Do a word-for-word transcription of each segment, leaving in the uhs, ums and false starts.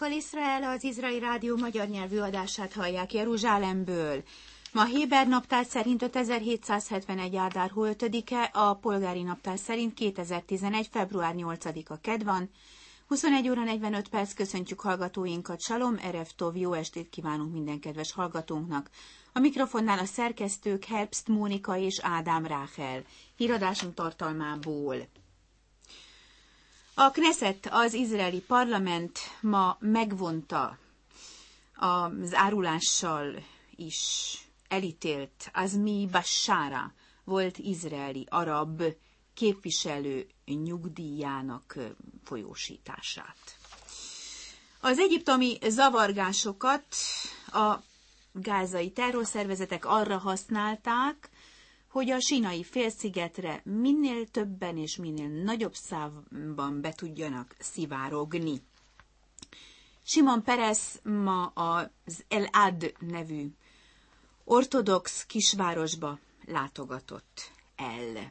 Kol Iszrael, az Izraeli Rádió magyar nyelvű adását hallják Jeruzsálemből. Ma Héber naptár szerint ötezer-hétszázhetvenegy. Ádár hó ötödike, a polgári naptár szerint kétezer-tizenegy. február nyolcadika kedd van. huszonegy óra negyvenöt perc, köszöntjük hallgatóinkat. Salom, erev tov, jó estét kívánunk minden kedves hallgatónknak. A mikrofonnál a szerkesztők Herbst Mónika és Ádám Ráhel. Híradásunk tartalmából. A Knesset, az izraeli parlament ma megvonta az árulással is elítélt Azmi Bashara, volt izraeli arab képviselő nyugdíjának folyósítását. Az egyiptomi zavargásokat a gázai terrorszervezetek arra használták, hogy a Sínai félszigetre minél többen és minél nagyobb számban be tudjanak szivárogni. Simon Peres ma az El-Ad nevű ortodox kisvárosba látogatott el.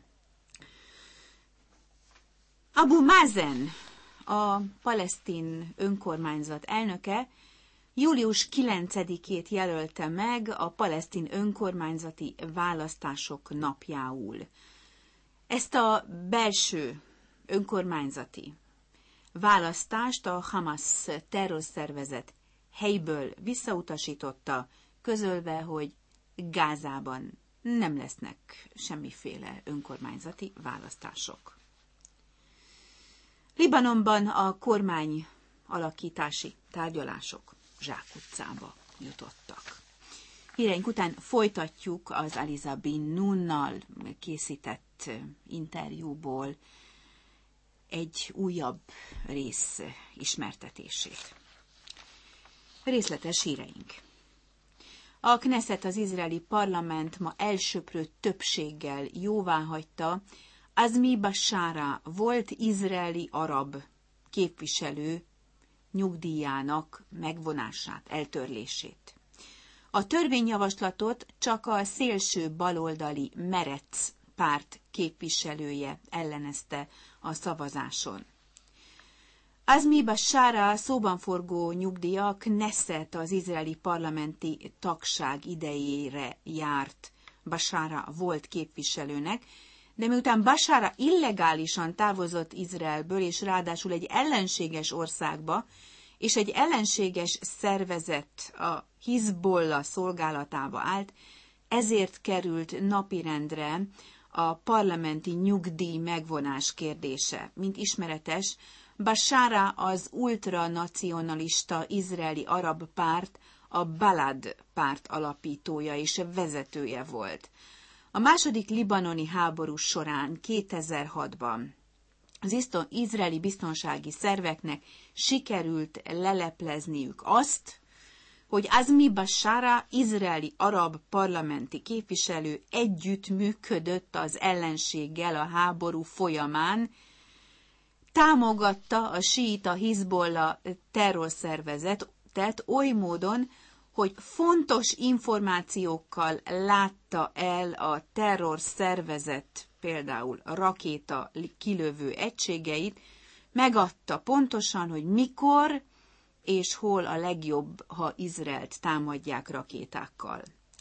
Abu Mazen, a palesztin önkormányzat elnöke, július kilencedikét jelölte meg a palesztin önkormányzati választások napjául. Ezt a belső önkormányzati választást a Hamas terrorszervezet helyből visszautasította, közölve, hogy Gázában nem lesznek semmiféle önkormányzati választások. Libanonban a kormány alakítási tárgyalások zsákutcába jutottak. Híreink után folytatjuk az Aliza bin Nunnal készített interjúból egy újabb rész ismertetését. Részletes híreink. A Knesset, az izraeli parlament ma elsöprő többséggel jóváhagyta Azmi Bashara, volt izraeli arab képviselő nyugdíjának megvonását, eltörlését. A törvényjavaslatot csak a szélső baloldali Meretz párt képviselője ellenezte a szavazáson. Azmi Bashara szóban forgó nyugdíja Knesset, az izraeli parlamenti tagság idejére járt Bashara volt képviselőnek, de miután Bashara illegálisan távozott Izraelből, és ráadásul egy ellenséges országba, és egy ellenséges szervezet, a Hizbollah szolgálatába állt, ezért került napirendre a parlamenti nyugdíj megvonás kérdése. Mint ismeretes, Bashara az ultranacionalista izraeli arab párt, a Balad párt alapítója és vezetője volt. A második libanoni háború során kétezer-hatban az izraeli biztonsági szerveknek sikerült leleplezniük azt, hogy Azmi Bashara, izraeli arab parlamenti képviselő együtt működött az ellenséggel a háború folyamán, támogatta a síita Hizbollah terrorszervezetet oly módon, hogy fontos információkkal látta el a terrorszervezet, például a rakéta kilövő egységeit, megadta pontosan, hogy mikor és hol a legjobb, ha Izraelt támadják rakétákkal.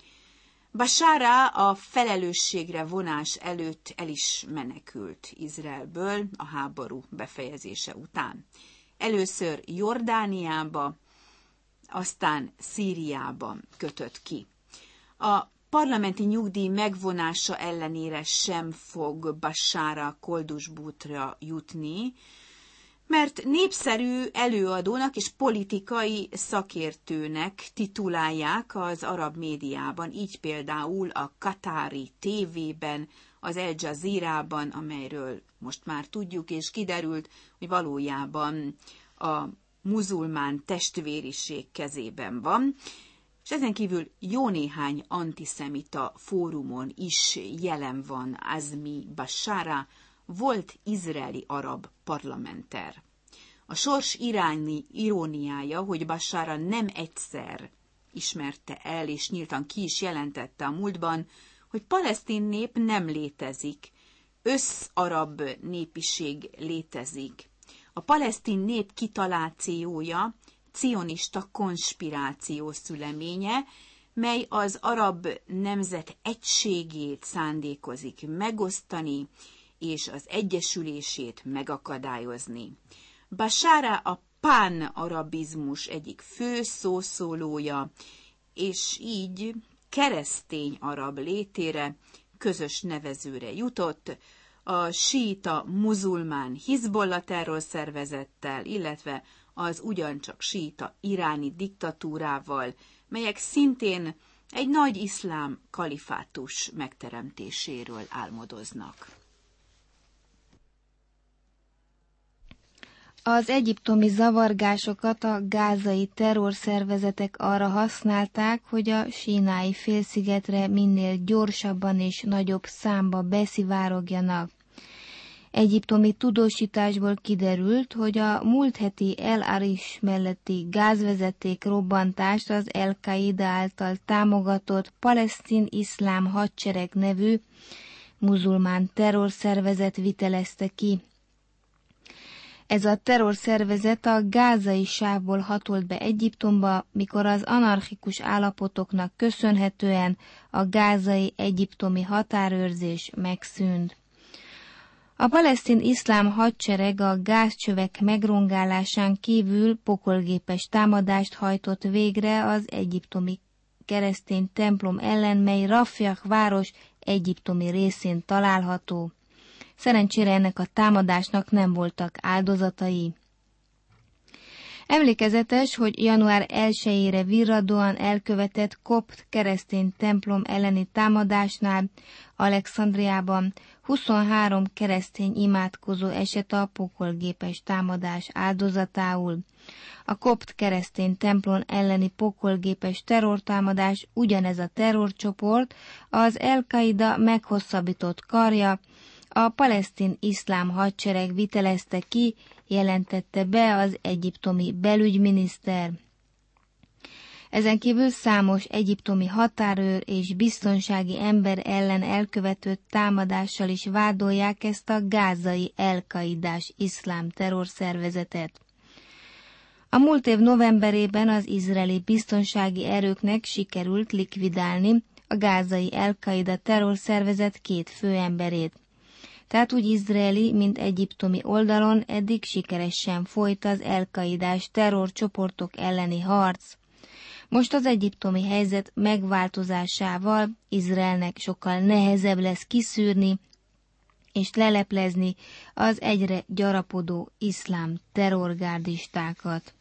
Bashara a felelősségre vonás előtt el is menekült Izraelből a háború befejezése után. Először Jordániába, aztán Szíriában kötött ki. A parlamenti nyugdíj megvonása ellenére sem fog Bashara koldusbútra jutni, mert népszerű előadónak és politikai szakértőnek titulálják az arab médiában, így például a katári tévében, az El Jazeera-ban, amelyről most már tudjuk és kiderült, hogy valójában a muzulmán testvériség kezében van, és ezen kívül jó néhány antiszemita fórumon is jelen van Azmi Bashara, volt izraeli arab parlamenter. A sors irányi iróniája, hogy Bashara nem egyszer ismerte el, és nyíltan ki is jelentette a múltban, hogy palesztin nép nem létezik, összarab népiség létezik. A palesztin nép kitalációja cionista konspiráció szüleménye, mely az arab nemzet egységét szándékozik megosztani és az egyesülését megakadályozni. Bashara a pán-arabizmus egyik fő szószólója, és így keresztény arab létére, közös nevezőre jutott a síita muzulmán Hizbollah terrorszervezettel, illetve az ugyancsak síita iráni diktatúrával, melyek szintén egy nagy iszlám kalifátus megteremtéséről álmodoznak. Az egyiptomi zavargásokat a gázai terrorszervezetek arra használták, hogy a sínai félszigetre minél gyorsabban és nagyobb számba beszivárogjanak. Egyiptomi tudósításból kiderült, hogy a múlt heti El Arish melletti gázvezeték robbantást az El-Qaida által támogatott Palesztin Iszlám Hadsereg nevű muzulmán terrorszervezet vitelezte ki. Ez a terrorszervezet a gázai sávból hatolt be Egyiptomba, mikor az anarchikus állapotoknak köszönhetően a gázai egyiptomi határőrzés megszűnt. A palesztin iszlám hadsereg a gázcsövek megrongálásán kívül pokolgépes támadást hajtott végre az egyiptomi keresztény templom ellen, mely Rafah város egyiptomi részén található. Szerencsére ennek a támadásnak nem voltak áldozatai. Emlékezetes, hogy január elsejére virradóan elkövetett kopt keresztény templom elleni támadásnál Alexandriában huszonhárom keresztény imádkozó esett a pokolgépes támadás áldozatául. A kopt keresztény templom elleni pokolgépes terrortámadás ugyanez a terrorcsoport, az El-Qaida meghosszabbított karja, a palesztin iszlám hadsereg vitelezte ki, jelentette be az egyiptomi belügyminiszter. Ezen kívül számos egyiptomi határőr és biztonsági ember ellen elkövetett támadással is vádolják ezt a gázai El-Qaidás iszlám terrorszervezetet. A múlt év novemberében az izraeli biztonsági erőknek sikerült likvidálni a gázai El-Qaida terrorszervezet két főemberét. Tehát úgy izraeli, mint egyiptomi oldalon eddig sikeresen folyt az El-Qaidás terrorcsoportok elleni harc. Most az egyiptomi helyzet megváltozásával Izraelnek sokkal nehezebb lesz kiszűrni és leleplezni az egyre gyarapodó iszlám terrorgárdistákat.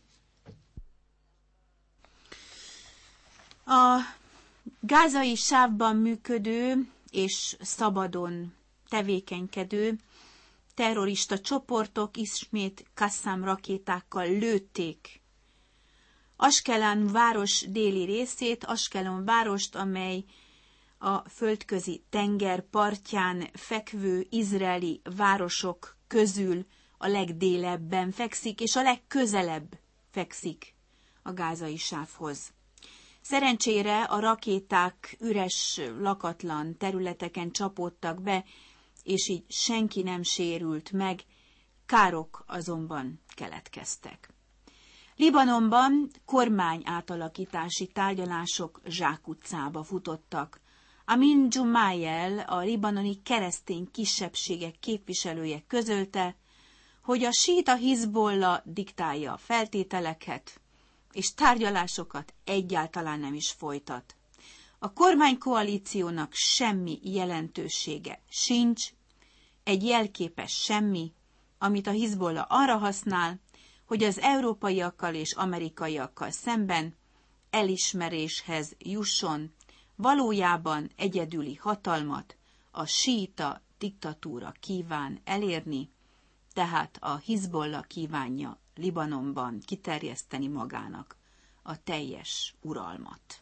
A gázai sávban működő és szabadon tevékenykedő terrorista csoportok ismét Qassam rakétákkal lőtték Askelon város déli részét, Askelon várost, amely a földközi tenger partján fekvő izraeli városok közül a legdélebben fekszik, és a legközelebb fekszik a gázai sávhoz. Szerencsére a rakéták üres, lakatlan területeken csapódtak be, és így senki nem sérült meg, károk azonban keletkeztek. Libanonban kormány átalakítási tárgyalások zsákutcába futottak. Amin Jumayel, a libanoni keresztény kisebbségek képviselője közölte, hogy a síita Hizbollah diktálja a feltételeket, és tárgyalásokat egyáltalán nem is folytat. A kormánykoalíciónak semmi jelentősége sincs, egy jelképes semmi, amit a Hizbollah arra használ, hogy az európaiakkal és amerikaiakkal szemben elismeréshez jusson, valójában egyedüli hatalmat a síita diktatúra kíván elérni, tehát a Hizbollah kívánja Libanonban kiterjeszteni magának a teljes uralmat.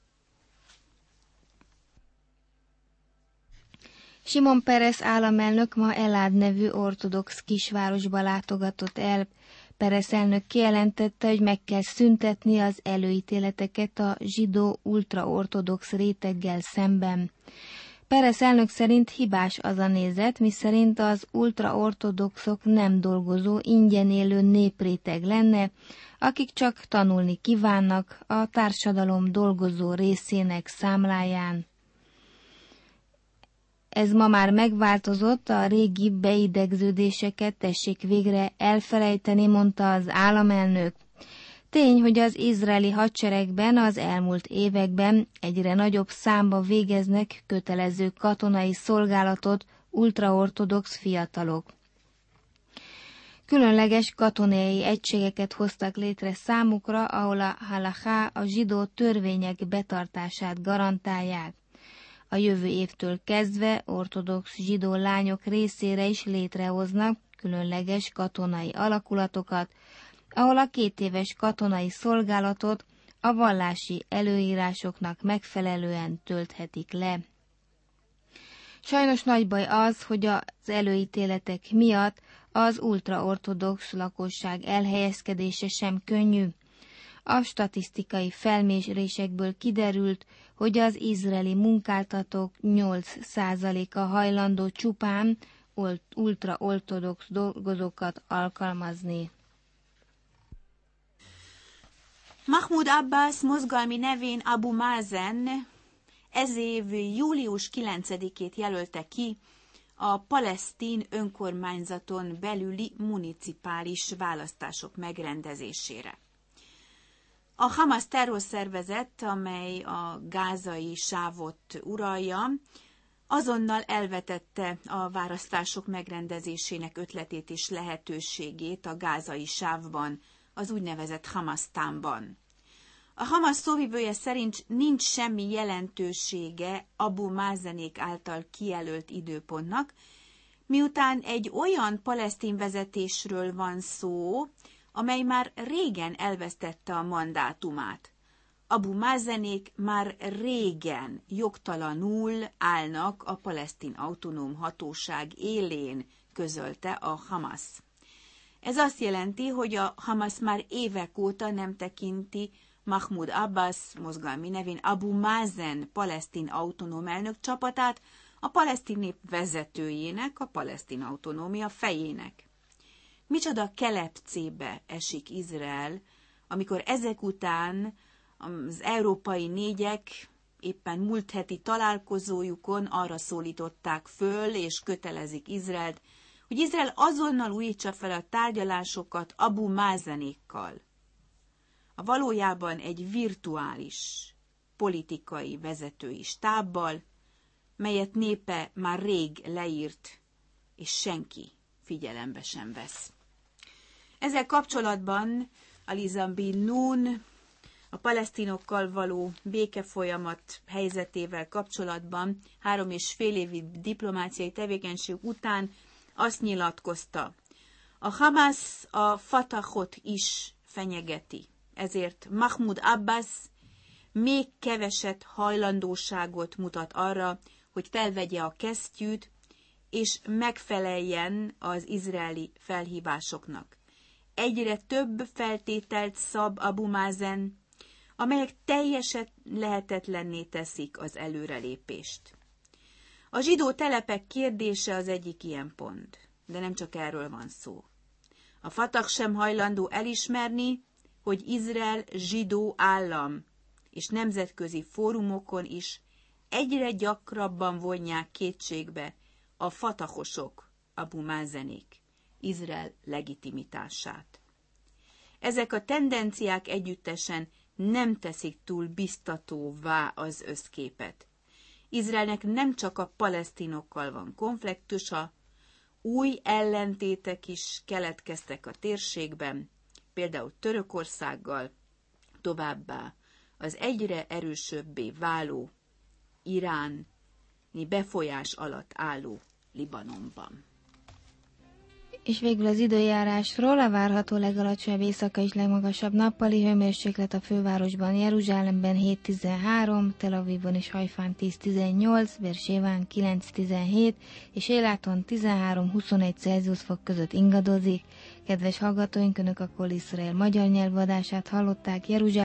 Simon Peres államelnök ma Elád nevű ortodox kisvárosba látogatott el. Peres elnök kijelentette, hogy meg kell szüntetni az előítéleteket a zsidó ultraortodox réteggel szemben. Peres elnök szerint hibás az a nézet, miszerint az ultraortodoxok nem dolgozó, ingyen élő népréteg lenne, akik csak tanulni kívánnak a társadalom dolgozó részének számláján. Ez ma már megváltozott, a régi beidegződéseket tessék végre elfelejteni, mondta az államelnök. Tény, hogy az izraeli hadseregben az elmúlt években egyre nagyobb számba végeznek kötelező katonai szolgálatot ultraortodox fiatalok. Különleges katonai egységeket hoztak létre számukra, ahol a halachá, a zsidó törvények betartását garantálják. A jövő évtől kezdve ortodox zsidó lányok részére is létrehoznak különleges katonai alakulatokat, ahol a két éves katonai szolgálatot a vallási előírásoknak megfelelően tölthetik le. Sajnos nagy baj az, hogy az előítéletek miatt az ultraortodox lakosság elhelyezkedése sem könnyű. A statisztikai felmérésekből kiderült, hogy az izraeli munkáltatók nyolc százaléka hajlandó csupán ultraortodox dolgozókat alkalmazni. Mahmoud Abbas mozgalmi nevén Abu Mazen ez év július kilencedikét jelölte ki a palesztin önkormányzaton belüli municipális választások megrendezésére. A Hamas terrorszervezet, amely a gázai sávot uralja, azonnal elvetette a választások megrendezésének ötletét és lehetőségét a gázai sávban, az úgynevezett Hamasztánban. A Hamas szóvivője szerint nincs semmi jelentősége Abu Mazenék által kijelölt időpontnak, miután egy olyan palesztin vezetésről van szó, amely már régen elvesztette a mandátumát. Abu Mazenék már régen jogtalanul állnak a palesztin autonóm hatóság élén, közölte a Hamas. Ez azt jelenti, hogy a Hamas már évek óta nem tekinti Mahmoud Abbas mozgalmi nevén Abu Mazen palesztin autonóm elnök csapatát a palesztin nép vezetőjének, a palesztin autonómia fejének. Micsoda kelepcébe esik Izrael, amikor ezek után az európai négyek éppen múlt heti találkozójukon arra szólították föl és kötelezik Izraelt, hogy Izrael azonnal újítsa fel a tárgyalásokat Abu Mazenékkal. A valójában egy virtuális politikai vezetői stábbal, melyet népe már rég leírt, és senki figyelembe sem vesz. Ezzel kapcsolatban Aliza bin Nun a palesztinokkal való békefolyamat helyzetével kapcsolatban három és fél évi diplomáciai tevékenység után azt nyilatkozta, a Hamas a Fatahot is fenyegeti, ezért Mahmoud Abbas még keveset hajlandóságot mutat arra, hogy felvegye a kesztyűt, és megfeleljen az izraeli felhívásoknak. Egyre több feltételt szab Abu Mazen, amelyek teljesen lehetetlenné teszik az előrelépést. A zsidó telepek kérdése az egyik ilyen pont, de nem csak erről van szó. A Fatah sem hajlandó elismerni, hogy Izrael zsidó állam, és nemzetközi fórumokon is egyre gyakrabban vonják kétségbe a fatahosok, Abu Mazenék, Izrael legitimitását. Ezek a tendenciák együttesen nem teszik túl biztatóvá az összképet. Izraelnek nem csak a palesztinokkal van konfliktusa, új ellentétek is keletkeztek a térségben, például Törökországgal, továbbá az egyre erősöbbé váló iráni befolyás alatt álló Libanonban. És végül az időjárásról: a várható legalacsonyabb éjszakai és legmagasabb nappali hőmérséklet a fővárosban, Jeruzsálemben hét tizenhárom, Tel Avivban és Hajfán tíz tizennyolc, Bérsében kilenc tizenhét és Éláton tizenhárom huszonegy Celsius fok között ingadozik. Kedves hallgatóink, Önök a Kol Iszrael magyar nyelvadását hallották. Jeruzsálem